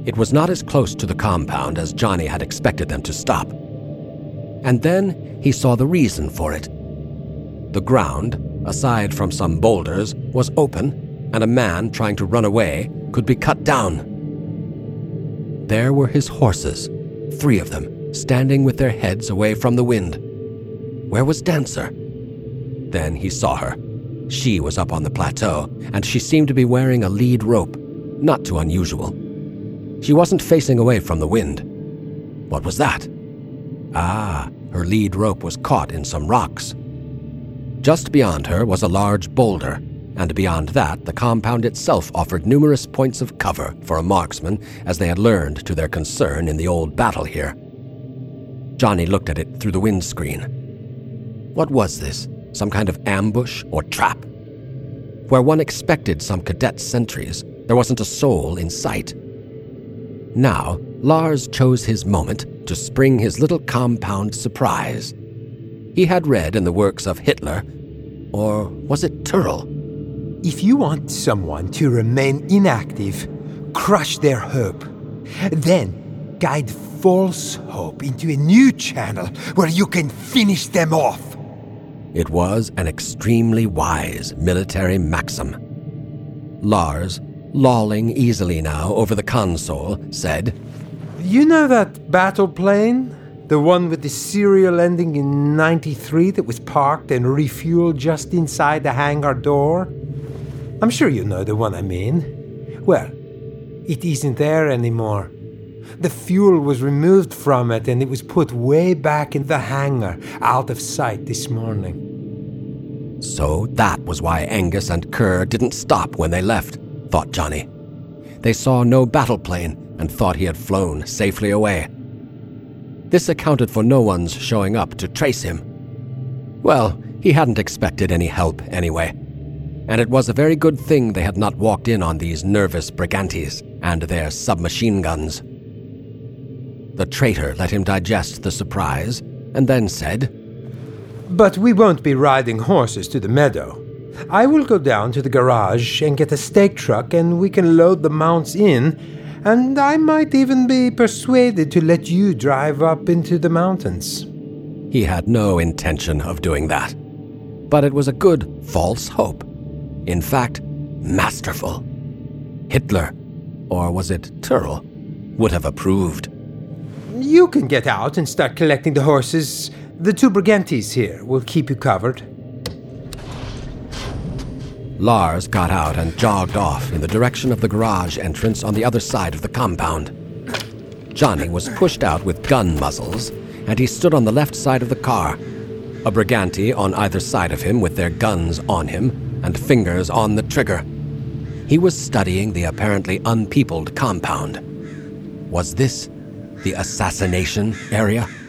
It was not as close to the compound as Johnny had expected them to stop. And then he saw the reason for it. The ground, aside from some boulders, was open, and a man trying to run away could be cut down. There were his horses, 3 of them, standing with their heads away from the wind. Where was Dancer? Then he saw her. She was up on the plateau, and she seemed to be wearing a lead rope, not too unusual. She wasn't facing away from the wind. What was that? Ah, her lead rope was caught in some rocks. Just beyond her was a large boulder, and beyond that the compound itself offered numerous points of cover for a marksman, as they had learned to their concern in the old battle here. Johnny looked at it through the windscreen. What was this? Some kind of ambush or trap? Where one expected some cadet sentries, there wasn't a soul in sight. Now, Lars chose his moment to spring his little compound surprise. He had read in the works of Hitler, or was it Turl? If you want someone to remain inactive, crush their hope. Then guide false hope into a new channel where you can finish them off. It was an extremely wise military maxim. Lars, lolling easily now over the console, said, You know that battle plane? The one with the serial ending in 93 that was parked and refueled just inside the hangar door? I'm sure you know the one I mean. Well, it isn't there anymore. The fuel was removed from it and it was put way back in the hangar, out of sight this morning. So that was why Angus and Kerr didn't stop when they left, thought Johnny. They saw no battle plane and thought he had flown safely away. This accounted for no one's showing up to trace him. Well, he hadn't expected any help anyway, and it was a very good thing they had not walked in on these nervous brigantes and their submachine guns. The traitor let him digest the surprise, and then said, But we won't be riding horses to the meadow. I will go down to the garage and get a stake truck and we can load the mounts in, and I might even be persuaded to let you drive up into the mountains. He had no intention of doing that, but it was a good false hope. In fact, masterful. Hitler, or was it Turl, would have approved. You can get out and start collecting the horses. The 2 brigantes here will keep you covered. Lars got out and jogged off in the direction of the garage entrance on the other side of the compound. Johnny was pushed out with gun muzzles, and he stood on the left side of the car, a brigante on either side of him with their guns on him and fingers on the trigger. He was studying the apparently unpeopled compound. Was this the assassination area?